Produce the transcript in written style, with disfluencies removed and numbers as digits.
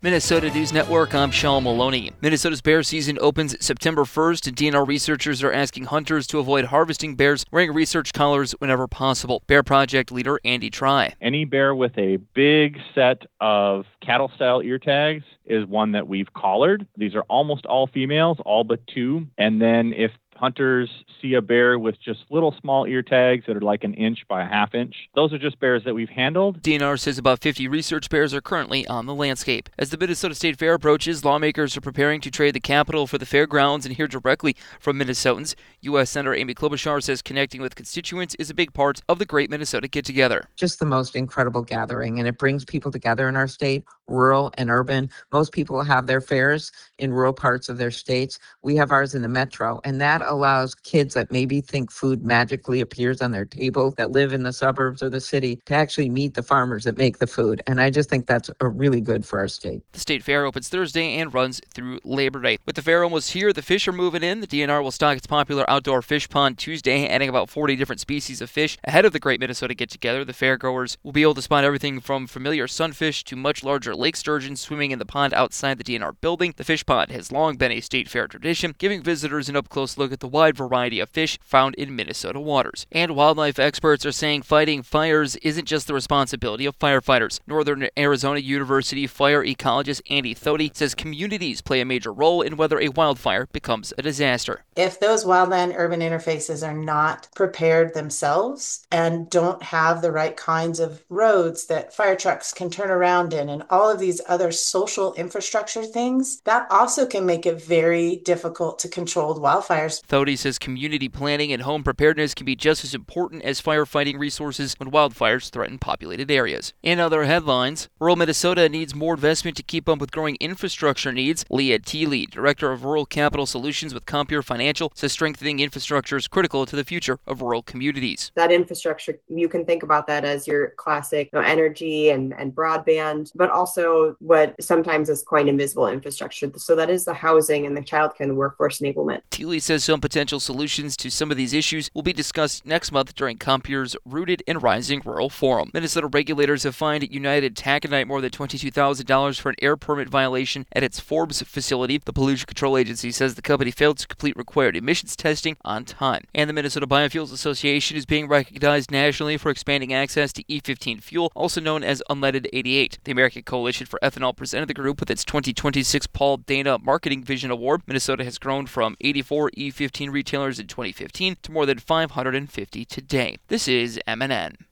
Minnesota News Network, I'm Sean Maloney. Minnesota's bear season opens September 1st, and DNR researchers are asking hunters to avoid harvesting bears wearing research collars whenever possible. Bear Project leader Andy Try. Any bear with a big set of cattle-style ear tags is one that we've collared. These are almost all females, all but two. And then if hunters see a bear with just little small ear tags that are like an inch by a half inch, those are just bears that we've handled. DNR says about 50 research bears are currently on the landscape. As the Minnesota State Fair approaches, lawmakers are preparing to trade the capital for the fairgrounds and hear directly from Minnesotans. U.S. Senator Amy Klobuchar says connecting with constituents is a big part of the Great Minnesota Get-Together. Just the most incredible gathering, and it brings people together in our state, rural and urban. Most people have their fairs in rural parts of their states. We have ours in the metro, and that allows kids that maybe think food magically appears on their table that live in the suburbs or the city to actually meet the farmers that make the food. And I just think that's really good for our state. The State Fair opens Thursday and runs through Labor Day. With the fair almost here, the fish are moving in. The DNR will stock its popular outdoor fish pond Tuesday, adding about 40 different species of fish. Ahead of the Great Minnesota Get-Together, the fairgoers will be able to spot everything from familiar sunfish to much larger lake sturgeons swimming in the pond outside the DNR building. The fish pond has long been a state fair tradition, giving visitors an up-close look at the wide variety of fish found in Minnesota waters. And wildlife experts are saying fighting fires isn't just the responsibility of firefighters. Northern Arizona University fire ecologist Andy Thody says communities play a major role in whether a wildfire becomes a disaster. If those wildland-urban interfaces are not prepared themselves and don't have the right kinds of roads that fire trucks can turn around in and all of these other social infrastructure things, that also can make it very difficult to control wildfires. Thody says community planning and home preparedness can be just as important as firefighting resources when wildfires threaten populated areas. In other headlines, rural Minnesota needs more investment to keep up with growing infrastructure needs. Leah Teeley, Director of Rural Capital Solutions with Compeer Financial, says strengthening infrastructure is critical to the future of rural communities. That infrastructure, you can think about that as your classic energy and broadband, but also what sometimes is quite invisible infrastructure. So that is the housing and the childcare and the workforce enablement. Teeley says some potential solutions to some of these issues will be discussed next month during Compeer's Rooted in Rising Rural Forum. Minnesota regulators have fined United Taconite more than $22,000 for an air permit violation at its Forbes facility. The Pollution Control Agency says the company failed to complete required emissions testing on time. And the Minnesota Biofuels Association is being recognized nationally for expanding access to E15 fuel, also known as Unleaded 88. The American Coalition for Ethanol presented the group with its 2026 Paul Dana Marketing Vision Award. Minnesota has grown from 84 E15 retailers in 2015 to more than 550 today. This is MNN.